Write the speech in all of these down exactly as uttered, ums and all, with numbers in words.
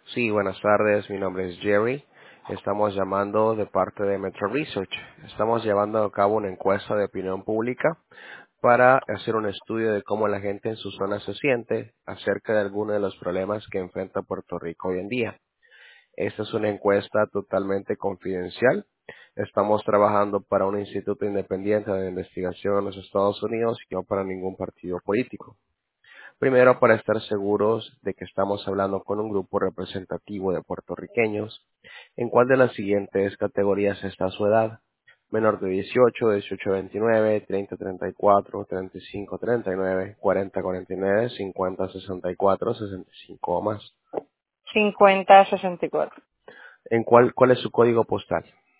Sí, buenas tardes. Mi nombre es Jerry. Estamos llamando de parte de Metro Research. Estamos llevando a cabo una encuesta de opinión pública para hacer un estudio de cómo la gente en su zona se siente acerca de algunos de los problemas que enfrenta Puerto Rico hoy en día. Esta es una encuesta totalmente confidencial. Estamos trabajando para un instituto independiente de investigación en los Estados Unidos y no para ningún partido político. Primero, para estar seguros de que estamos hablando con un grupo representativo de puertorriqueños, ¿en cuál de las siguientes categorías está su edad? Menor de dieciocho, dieciocho a veintinueve, treinta a treinta y cuatro, treinta y cinco a treinta y nueve, cuarenta a cuarenta y nueve, cincuenta a sesenta y cuatro, sesenta y cinco o más. cincuenta sesenta y cuatro. ¿En cuál, cuál es su código postal?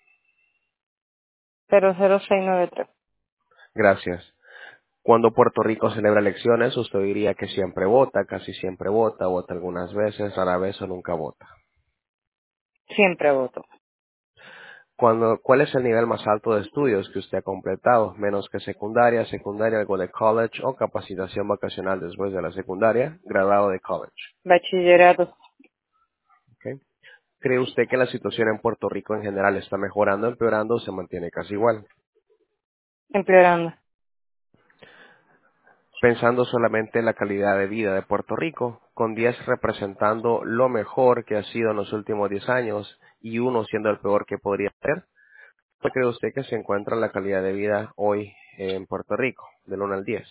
cero cero seis nueve tres. Gracias. Cuando Puerto Rico celebra elecciones, usted diría que siempre vota, casi siempre vota, vota algunas veces, rara vez o nunca vota. Siempre voto. Cuando, ¿cuál es el nivel más alto de estudios que usted ha completado? Menos que secundaria, secundaria, algo de college o capacitación vacacional después de la secundaria, graduado de college. Bachillerato. ¿Ok? ¿Cree usted que la situación en Puerto Rico en general está mejorando, empeorando o se mantiene casi igual? Empeorando. Pensando solamente en la calidad de vida de Puerto Rico, con diez representando lo mejor que ha sido en los últimos diez años y uno siendo el peor que podría ser, ¿cuál cree usted que se encuentra la calidad de vida hoy en Puerto Rico, del uno al diez?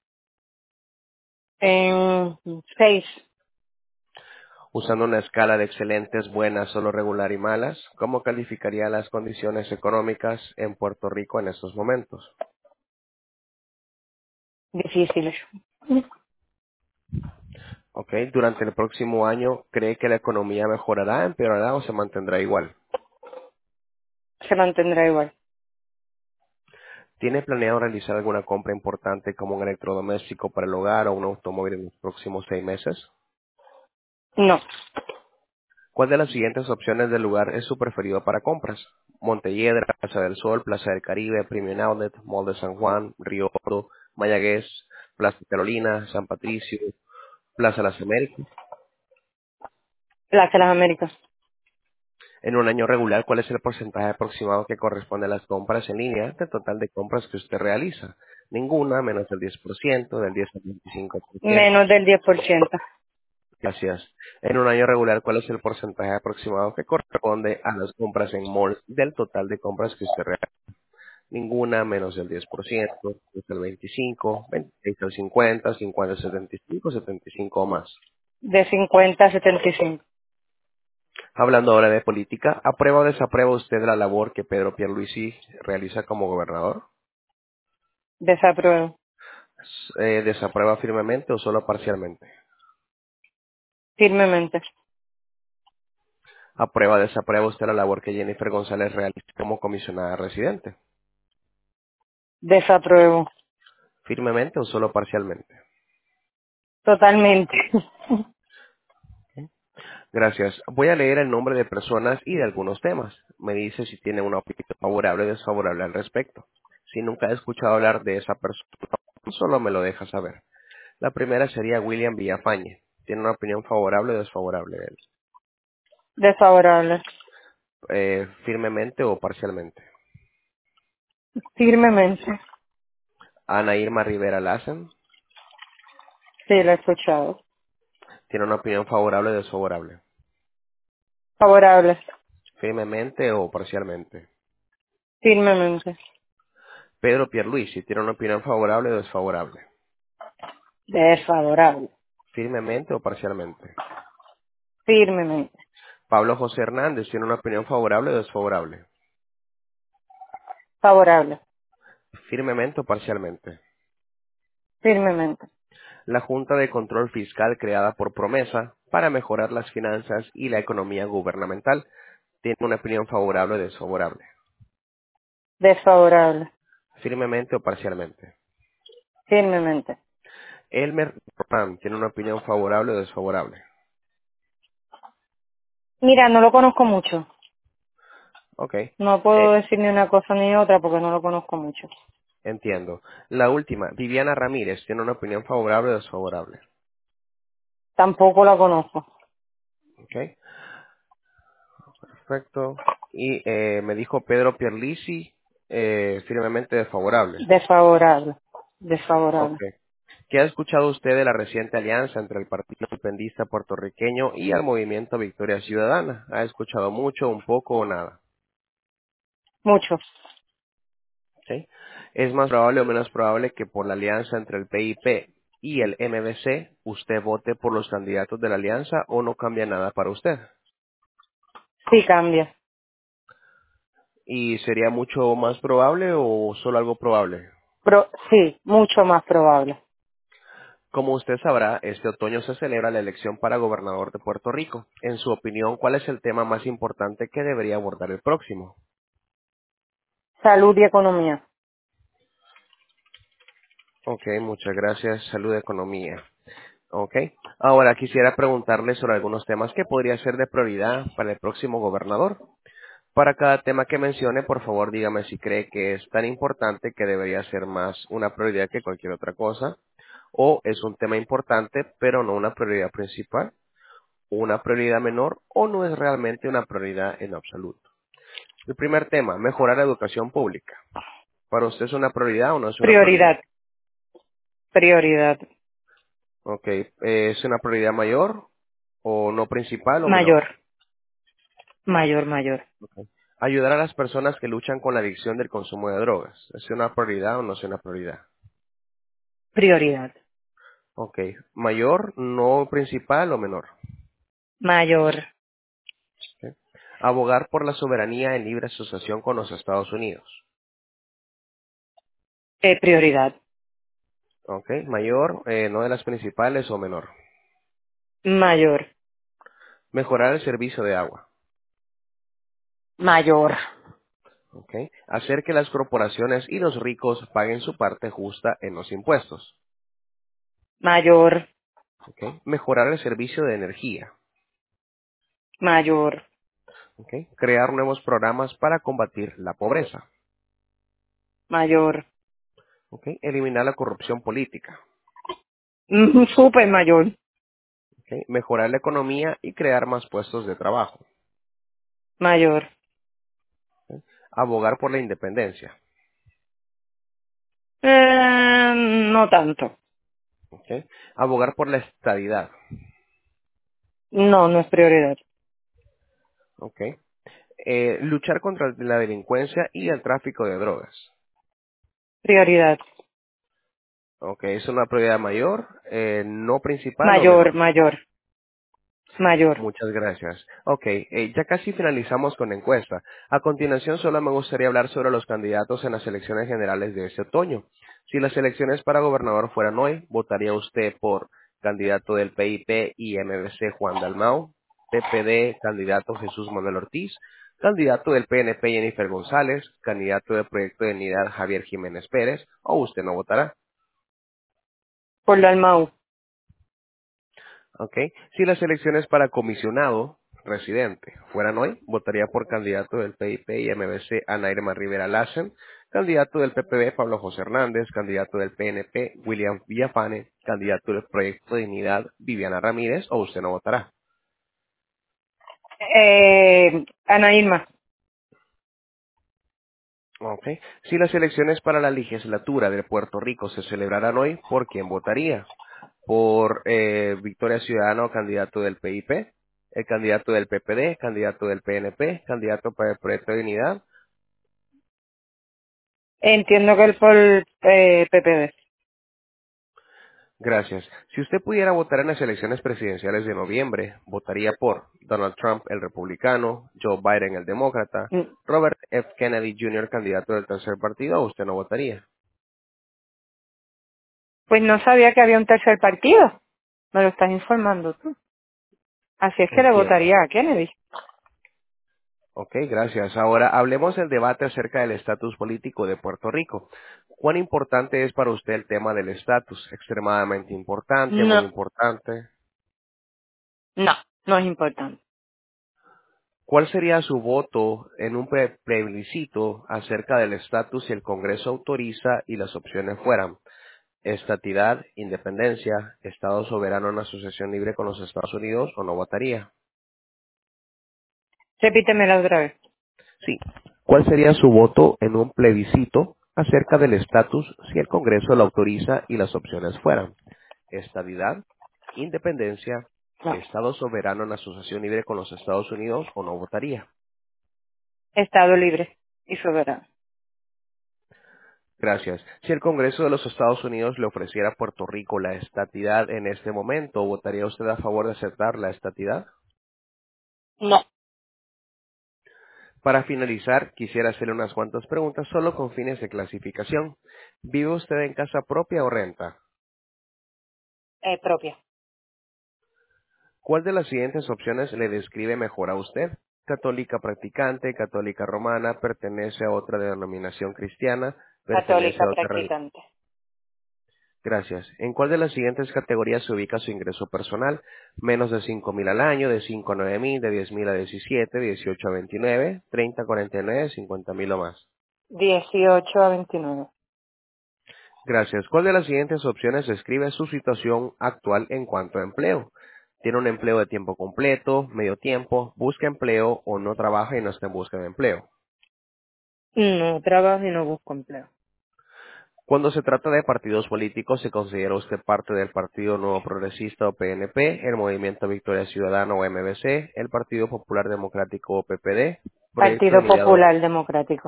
En seis. Usando una escala de excelentes, buenas, solo regular y malas, ¿cómo calificaría las condiciones económicas en Puerto Rico en estos momentos? Difíciles. ¿Ok? Durante el próximo año, ¿cree que la economía mejorará, empeorará o se mantendrá igual? Se mantendrá igual. ¿Tiene planeado realizar alguna compra importante como un electrodoméstico para el hogar o un automóvil en los próximos seis meses? No. ¿Cuál de las siguientes opciones del lugar es su preferido para compras? Montelledra, Plaza del Sol, Plaza del Caribe, Premium Outlet, Mall de San Juan, Río Oro, Mayagüez, Plaza Carolina, San Patricio, Plaza Las Américas. Las de las Américas. En un año regular, ¿cuál es el porcentaje aproximado que corresponde a las compras en línea del total de compras que usted realiza? Ninguna, menos del diez por ciento, del diez al veinticinco por ciento. Menos del diez por ciento. Gracias. En un año regular, ¿cuál es el porcentaje aproximado que corresponde a las compras en malls del total de compras que usted realiza? Ninguna, menos del diez por ciento, diez al veinticinco, veintiséis al cincuenta, cincuenta al setenta y cinco, setenta y cinco o más. De cincuenta a setenta y cinco. Hablando ahora de política, ¿aprueba o desaprueba usted la labor que Pedro Pierluisi realiza como gobernador? Desapruebo. Eh, ¿Desaprueba firmemente o solo parcialmente? Firmemente. ¿Aprueba o desaprueba usted la labor que Jennifer González realiza como comisionada residente? Desapruebo. ¿Firmemente o solo parcialmente? Totalmente. Gracias. Voy a leer el nombre de personas y de algunos temas. Me dice si tiene una opinión favorable o desfavorable al respecto. Si nunca he escuchado hablar de esa persona, solo me lo deja saber. La primera sería William Villafañe. ¿Tiene una opinión favorable o desfavorable de él? Desfavorable. Eh, ¿Firmemente o parcialmente? Firmemente. Ana Irma Rivera Lassen. Sí, lo he escuchado. ¿Tiene una opinión favorable o desfavorable? Favorable. ¿Firmemente o parcialmente? Firmemente. Pedro Pierluisi. ¿Tiene una opinión favorable o desfavorable? Desfavorable. ¿Firmemente o parcialmente? Firmemente. Pablo José Hernández. ¿Tiene una opinión favorable o desfavorable? Favorable. Firmemente o parcialmente. Firmemente. La Junta de Control Fiscal creada por Promesa para mejorar las finanzas y la economía gubernamental tiene una opinión favorable o desfavorable. Desfavorable. Firmemente o parcialmente. Firmemente. Elmer Roman tiene una opinión favorable o desfavorable. Mira, no lo conozco mucho. Ok. No puedo Eh, decir ni una cosa ni otra porque no lo conozco mucho. entiendo. La última, Viviana Ramírez tiene una opinión favorable o desfavorable. Tampoco la conozco. Ok. Perfecto. Y eh, me dijo Pedro Pierlisi, eh, firmemente desfavorable. Desfavorable. Ok. Desfavorable. ¿Qué ha escuchado usted de la reciente alianza entre el Partido Independentista Puertorriqueño y el Movimiento Victoria Ciudadana? ¿Ha escuchado mucho, un poco o nada? Mucho. ¿Sí? ¿Es más probable o menos probable que por la alianza entre el P I P y el M V C usted vote por los candidatos de la alianza o no cambia nada para usted? Sí cambia. ¿Y sería mucho más probable o solo algo probable? Pro, sí, mucho más probable. Como usted sabrá, este otoño se celebra la elección para gobernador de Puerto Rico. En su opinión, ¿cuál es el tema más importante que debería abordar el próximo? Salud y economía. Ok, muchas gracias. Salud, economía. Ok. Ahora quisiera preguntarle sobre algunos temas que podría ser de prioridad para el próximo gobernador. Para cada tema que mencione, por favor, dígame si cree que es tan importante que debería ser más una prioridad que cualquier otra cosa, o es un tema importante, pero no una prioridad principal, una prioridad menor, o no es realmente una prioridad en absoluto. El primer tema, mejorar la educación pública. ¿Para usted es una prioridad o no es una prioridad? Prioridad. Prioridad. Ok, eh, ¿es una prioridad mayor o no principal o menor? Mayor. Mayor, mayor. Ok. Ayudar a las personas que luchan con la adicción del consumo de drogas. ¿Es una prioridad o no es una prioridad? Prioridad. Ok. Mayor, no principal o menor. Mayor. Ok. Abogar por la soberanía en libre asociación con los Estados Unidos. Eh, prioridad. Ok. Mayor, eh, no de las principales o menor. Mayor. Mejorar el servicio de agua. Mayor. Ok. Hacer que las corporaciones y los ricos paguen su parte justa en los impuestos. Mayor. Ok. Mejorar el servicio de energía. Mayor. Ok. Crear nuevos programas para combatir la pobreza. Mayor. Ok. Eliminar la corrupción política. Mm, Súper mayor. Ok. Mejorar la economía y crear más puestos de trabajo. Mayor. Ok. Abogar por la independencia. Eh, no tanto. Ok. Abogar por la estabilidad. No, no es prioridad. Ok. Eh, luchar contra la delincuencia y el tráfico de drogas. Prioridad. Ok. Es una prioridad mayor, eh, no principal o Mayor, menor. mayor. Mayor. Muchas gracias. Ok, eh, ya casi finalizamos con la encuesta. A continuación, solo me gustaría hablar sobre los candidatos en las elecciones generales de este otoño. Si las elecciones para gobernador fueran hoy, ¿votaría usted por candidato del P I P y M V C Juan Dalmau, P P D, candidato Jesús Manuel Ortiz, candidato del P N P Jennifer González, candidato del Proyecto de Unidad Javier Jiménez Pérez, o usted no votará? Por Dalmau. Ok. Si las elecciones para comisionado residente fueran hoy, votaría por candidato del P I P y M V C Ana Irma Rivera Lassen, candidato del P P D Pablo José Hernández, candidato del P N P William Villafane, candidato del Proyecto de Dignidad Viviana Ramírez, o usted no votará. Eh, Ana Irma. Ok. Si las elecciones para la legislatura de Puerto Rico se celebraran hoy, ¿por quién votaría? ¿Por eh, Victoria Ciudadana o candidato del P I P? ¿El candidato del P P D? ¿Candidato del P N P? ¿Candidato para el Proyecto de Unidad? Entiendo que el por eh, P P D. Gracias. Si usted pudiera votar en las elecciones presidenciales de noviembre, ¿votaría por Donald Trump, el republicano, Joe Biden, el demócrata, Mm, Robert F. Kennedy junior, candidato del tercer partido, o usted no votaría? Pues no sabía que había un tercer partido. Me lo estás informando tú. Así es que le Entiendo. votaría a Kennedy. Ok, gracias. Ahora hablemos del debate acerca del estatus político de Puerto Rico. ¿Cuán importante es para usted el tema del estatus? Extremadamente importante, muy No, importante. no, no es importante. ¿Cuál sería su voto en un pre- plebiscito acerca del estatus si el Congreso autoriza y las opciones fueran estatidad, independencia, Estado soberano en asociación libre con los Estados Unidos o no votaría? Repítemela otra vez. Sí. ¿Cuál sería su voto en un plebiscito acerca del estatus si el Congreso lo autoriza y las opciones fueran estadidad, independencia, No. Estado soberano en asociación libre con los Estados Unidos o no votaría? Estado libre y soberano. Gracias. Si el Congreso de los Estados Unidos le ofreciera a Puerto Rico la estatidad en este momento, ¿votaría usted a favor de aceptar la estatidad? No. Para finalizar, quisiera hacerle unas cuantas preguntas solo con fines de clasificación. ¿Vive usted en casa propia o renta? Eh, propia. ¿Cuál de las siguientes opciones le describe mejor a usted? Católica practicante, católica romana, pertenece a otra denominación cristiana, pertenece Católica a otra religión. practicante. Gracias. ¿En cuál de las siguientes categorías se ubica su ingreso personal? Menos de cinco mil al año, de cinco a nueve mil, de diez mil a diecisiete, dieciocho a veintinueve, treinta a cuarenta y nueve, cincuenta mil o más. Dieciocho a veintinueve. Gracias. ¿Cuál de las siguientes opciones describe su situación actual en cuanto a empleo? ¿Tiene un empleo de tiempo completo, medio tiempo, busca empleo o no trabaja y no está en busca de empleo? No trabajo y no busco empleo. Cuando se trata de partidos políticos, ¿se considera usted parte del Partido Nuevo Progresista o P N P, el Movimiento Victoria Ciudadana o M V C, el Partido Popular Democrático o P P D, Proyecto de Partido Unidad o... Popular Democrático.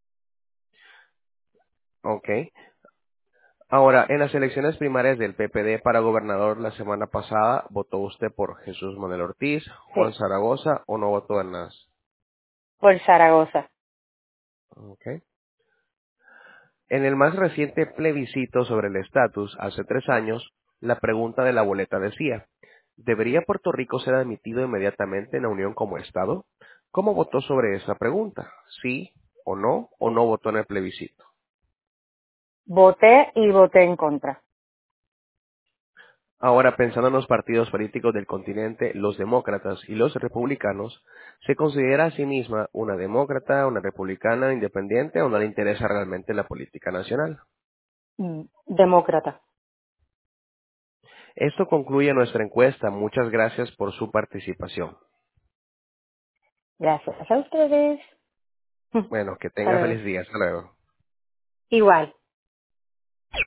Ok. Ahora, en las elecciones primarias del P P D para gobernador la semana pasada, ¿votó usted por Jesús Manuel Ortiz, Juan Sí. Zaragoza o no votó en las? Por Zaragoza. Ok. En el más reciente plebiscito sobre el estatus, hace tres años, la pregunta de la boleta decía, ¿debería Puerto Rico ser admitido inmediatamente en la Unión como Estado? ¿Cómo votó sobre esa pregunta? ¿Sí o no? ¿O no votó en el plebiscito? Voté y voté en contra. Ahora, pensando en los partidos políticos del continente, los demócratas y los republicanos, ¿se considera a sí misma una demócrata, una republicana, independiente o no le interesa realmente la política nacional? Mm, Demócrata. Esto concluye nuestra encuesta. Muchas gracias por su participación. Gracias a ustedes. Bueno, que Hasta tenga luego. feliz día. Hasta luego. Igual.